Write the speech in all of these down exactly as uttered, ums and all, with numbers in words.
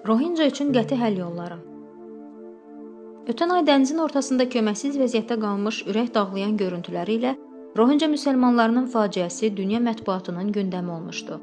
Rohinca üçün qəti həll yolları. Ötən ay dənizin ortasında köməksiz vəziyyətdə qalmış ürək dağlayan görüntüləri ilə Rohinca müsəlmanlarının faciəsi dünya mətbuatının gündəmi olmuşdu.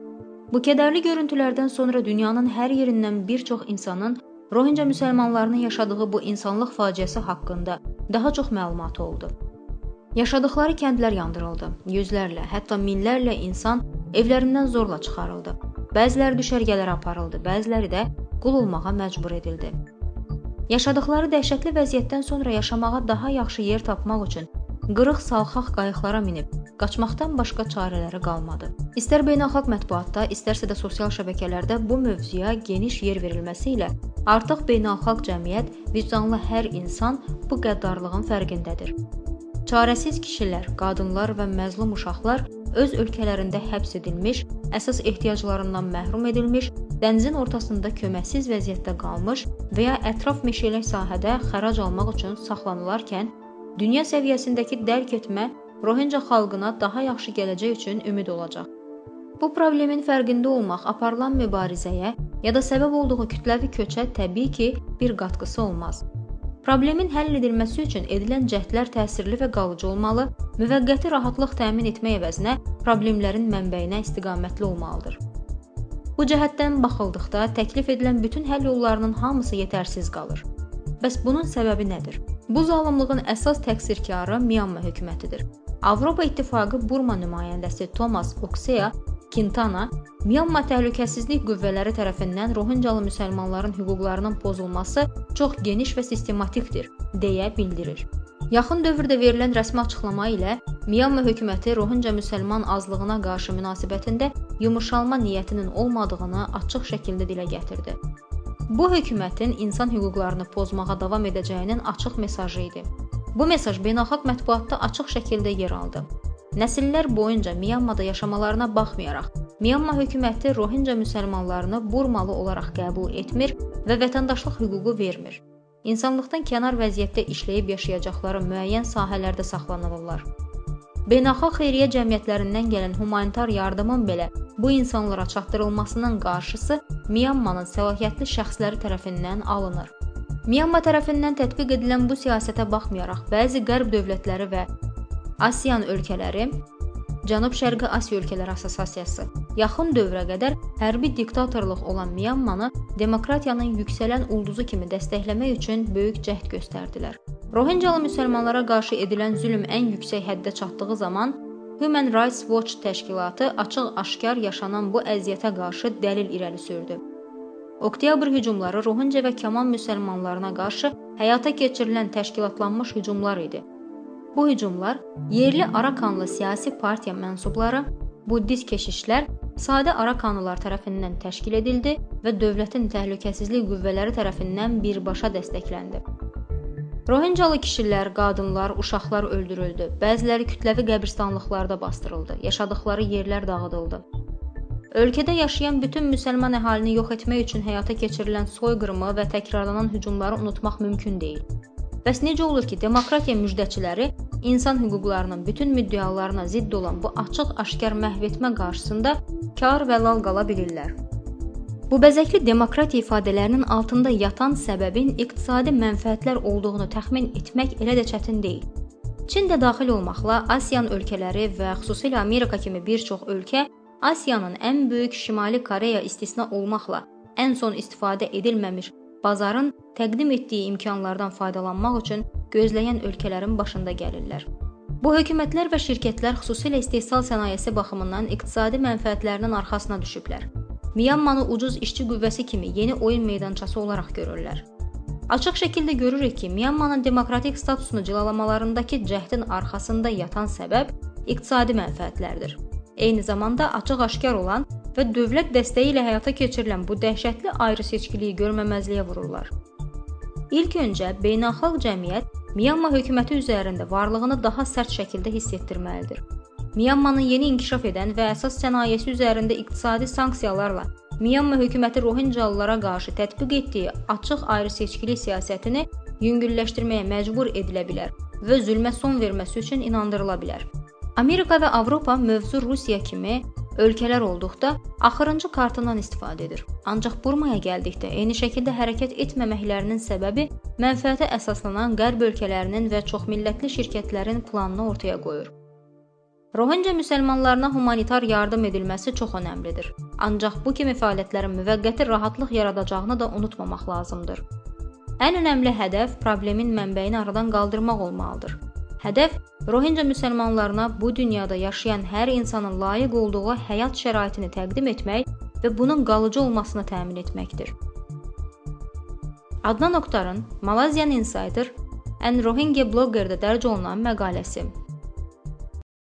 Bu kədərli görüntülərdən sonra dünyanın hər yerindən bir çox insanın Rohinca müsəlmanlarının yaşadığı bu insanlıq faciəsi haqqında daha çox məlumatı oldu. Yaşadıkları kəndlər yandırıldı, yüzlərlə, hətta minlərlə insan evlərindən zorla çıxarıldı. Bəziləri düşərgələrə aparıldı, bəziləri də qul olmağa məcbur edildi. Yaşadıkları dəhşətli vəziyyətdən sonra yaşamağa daha yaxşı yer tapmaq üçün qırıq salxaq qayıqlara minib qaçmaqdan başqa çarələri qalmadı. İstər beynəlxalq mətbuatda, istərsə də sosial şəbəkələrdə bu mövzuya geniş yer verilməsi ilə artıq beynəlxalq cəmiyyət, vicdanlı hər insan bu qəddarlığın fərqindədir. Çarəsiz kişilər, qadınlar və məzlum uşaqlar öz ölkələrində həbs edilmiş, əsas ehtiyaclarından məhrum edilmiş, dənizin ortasında köməksiz vəziyyətdə qalmış və ya ətraf meşəlik sahədə xərac almaq üçün saxlanılarkən, dünya səviyyəsindəki dərk etmə Rohinca xalqına daha yaxşı gələcək üçün ümid olacaq. Bu problemin fərqində olmaq aparılan mübarizəyə ya da səbəb olduğu kütləvi köçə təbii ki, bir qatqısı olmaz. Problemin həll edilməsi üçün edilən cəhdlər təsirli və qalıcı olmalı, müvəqqəti rahatlıq təmin etmək əvəzinə problemlərin mənbəyinə istiqamətli olmalıdır. Bu cəhətdən baxıldıqda təklif edilən bütün həll yollarının hamısı yetərsiz qalır. Bəs bunun səbəbi nədir? Bu zalımlığın əsas təqsirkarı Myanma hökumətidir. Avropa İttifaqı Burma nümayəndəsi Thomas Oxeya Quintana, Myanma təhlükəsizlik qüvvələri tərəfindən Rohincalı müsəlmanların hüquqlarının pozulması çox geniş və sistematikdir, deyə bildirir. Yaxın dövrdə verilən rəsmi açıqlama ilə Myanma hökuməti Rohinca müsəlman azlığına qarşı münasibətində yumuşalma niyyətinin olmadığını açıq şəkildə dilə gətirdi. Bu hökumətin insan hüquqlarını pozmağa davam edəcəyinin açıq mesajı idi. Bu mesaj beynəlxalq mətbuatda açıq şəkildə yer aldı. Nəsillər boyunca Myanmada yaşamalarına baxmayaraq, Myanma hökuməti Rohinca müsəlmanlarını Burmalı olaraq qəbul etmir və vətəndaşlıq hüququ vermir. İnsanlıqdan kənar vəziyyətdə işləyib yaşayacaqları müəyyən sahələrdə saxlanılırlar. Beynəlxalq xeyriyyə cəmiyyətlərindən gələn humanitar yardımın belə bu insanlara çatdırılmasının qarşısı Myanmanın səlahiyyətli şəxsləri tərəfindən alınır. Myanma tərəfindən tətbiq edilən bu siyasətə baxmayaraq, bəzi qərb dövlətləri və ASEAN ölkələri, Cənub-Şərqi Asiya Ölkələri Assosiasiyası yaxın dövrə qədər hərbi diktatorluq olan Myanmanı demokratiyanın yüksələn ulduzu kimi dəstəkləmək üçün böyük cəhd göstərdilər. Rohincalı müsəlmanlara qarşı edilən zülm ən yüksək həddə çatdığı zaman Human Rights Watch təşkilatı açıq-aşkar yaşanan bu əziyyətə qarşı dəlil irəli sürdü. Oktyabr hücumları Rohinca və Kaman müsəlmanlarına qarşı həyata keçirilən təşkilatlanmış hücumlar idi. Bu hücumlar yerli Arakanlı siyasi partiya mənsubları, buddist keşişlər, sadə Arakanlılar tərəfindən təşkil edildi və dövlətin təhlükəsizlik qüvvələri tərəfindən birbaşa dəstəkləndi. Rohincalı kişilər, qadınlar, uşaqlar öldürüldü, bəziləri kütləvi qəbirstanlıqlarda bastırıldı, yaşadıkları yerlər dağıdıldı. Ölkədə yaşayan bütün müsəlman əhalini yox etmək üçün həyata keçirilən soyqırımı və təkrarlanan hücumları unutmaq mümkün deyil. Bəs necə olur ki, demokratiya müjdəçiləri insan hüquqlarının bütün müddəalarına zidd olan bu açıq-aşkar məhv etmə qarşısında kar və lal qala bilirlər? Bu bəzəkli demokratiya ifadələrinin altında yatan səbəbin iqtisadi mənfəətlər olduğunu təxmin etmək elə də çətin deyil. Çin də daxil olmaqla ASEAN ölkələri və xüsusilə Amerika kimi bir çox ölkə Asiyanın ən böyük Şimali Koreya istisna olmaqla ən son istifadə edilməmiş bazarın təqdim etdiyi imkanlardan faydalanmaq üçün gözləyən ölkələrin başında gəlirlər. Bu hökumətlər və şirkətlər xüsusilə istehsal sənayesi baxımından iqtisadi mənfəətlərinin arxasına düşüblər. Myanmanı ucuz işçi qüvvəsi kimi yeni oyun meydançası olaraq görürlər. Açıq şəkildə görürük ki, Myanmanın demokratik statusunu cilalamalarındakı cəhdin arxasında yatan səbəb iqtisadi mənfəətlərdir. Eyni zamanda açıq-aşkar olan və dövlət dəstəyi ilə həyata keçirilən bu dəhşətli ayrı-seçkiliyi görməməzliyə vururlar. İlk öncə beynəlxalq cəmiyyət Myanma hökuməti üzərində varlığını daha sərt şəkildə hiss etdirməlidir. Myanmanın yeni inkişaf edən və əsas sənayesi üzərində iqtisadi sanksiyalarla Myanma hökuməti Rohincalılara qarşı tətbiq etdiyi açıq ayrı-seçkilik siyasətini yüngülləşdirməyə məcbur edilə bilər və zülmə son verməsi üçün inandırıla bilər. Amerika və Avropa mövzu Rusiya kimi ölkələr olduqda axırıncı kartından istifadə edir. Ancaq Burmaya gəldikdə eyni şəkildə hərəkət etməməklərinin səbəbi mənfəətə əsaslanan Qərb ölkələrinin və çoxmillətli şirkətlərin planını ortaya qoyur. Rohinca müsəlmanlarına humanitar yardım edilməsi çox önəmlidir. Ancaq bu kimi fəaliyyətlərin müvəqqəti rahatlıq yaradacağını da unutmamaq lazımdır. Ən önəmli hədəf problemin mənbəyini aradan qaldırmaq olmalıdır. Hədəf Rohinca müsəlmanlarına bu dünyada yaşayan hər insanın layiq olduğu həyat şəraitini təqdim etmək və bunun qalıcı olmasını təmin etməkdir. Adnan Oktarın Malaysian Insider and Rohingya Blogger'da dərc olunan məqaləsi.